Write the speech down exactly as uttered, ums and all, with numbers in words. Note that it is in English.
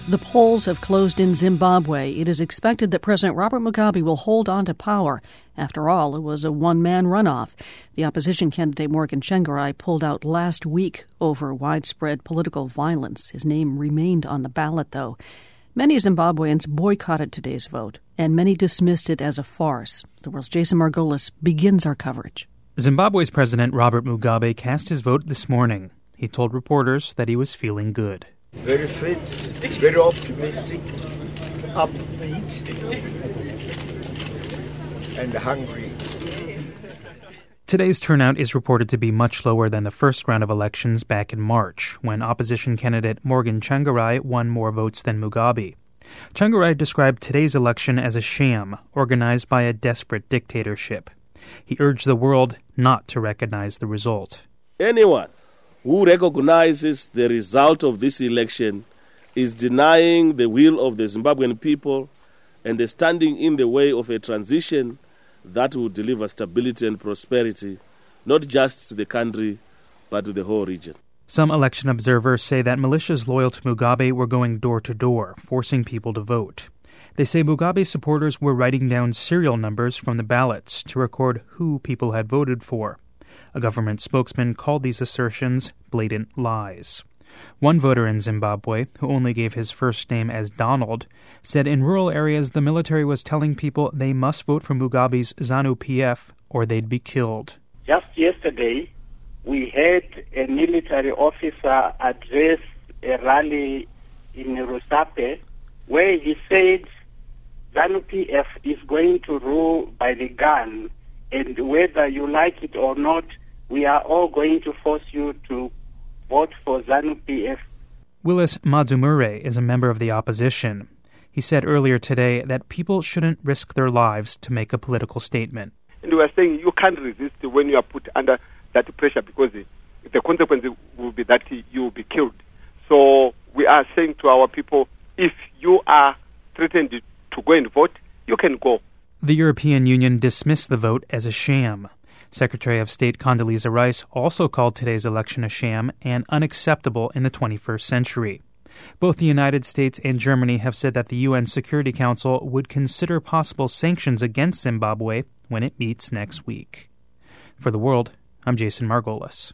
The polls have closed in Zimbabwe. It is expected that President Robert Mugabe will hold on to power. After all, it was a one-man runoff. The opposition candidate Morgan Tsvangirai pulled out last week over widespread political violence. His name remained on the ballot, though. Many Zimbabweans boycotted today's vote, and many dismissed it as a farce. The World's Jason Margolis begins our coverage. Zimbabwe's President Robert Mugabe cast his vote this morning. He told reporters that he was feeling good. Very fit, very optimistic, upbeat, and hungry. Today's turnout is reported to be much lower than the first round of elections back in March, when opposition candidate Morgan Tsvangirai won more votes than Mugabe. Tsvangirai described today's election as a sham, organized by a desperate dictatorship. He urged the world not to recognize the result. Anyone who recognizes the result of this election is denying the will of the Zimbabwean people and is standing in the way of a transition that will deliver stability and prosperity, not just to the country, but to the whole region. Some election observers say that militias loyal to Mugabe were going door to door, forcing people to vote. They say Mugabe's supporters were writing down serial numbers from the ballots to record who people had voted for. A government spokesman called these assertions blatant lies. One voter in Zimbabwe, who only gave his first name as Donald, said in rural areas the military was telling people they must vote for Mugabe's ZANU-P F or they'd be killed. Just yesterday, we had a military officer address a rally in Rusape where he said ZANU-P F is going to rule by the gun, and whether you like it or not, we are all going to force you to vote for ZANU-P F. Willis Madzumure is a member of the opposition. He said earlier today that people shouldn't risk their lives to make a political statement. And we are saying you can't resist when you are put under that pressure because the, the consequence will be that you will be killed. So we are saying to our people, if you are threatened to go and vote, you can go. The European Union dismissed the vote as a sham. Secretary of State Condoleezza Rice also called today's election a sham and unacceptable in the twenty-first century. Both the United States and Germany have said that the U N Security Council would consider possible sanctions against Zimbabwe when it meets next week. For The World, I'm Jason Margolis.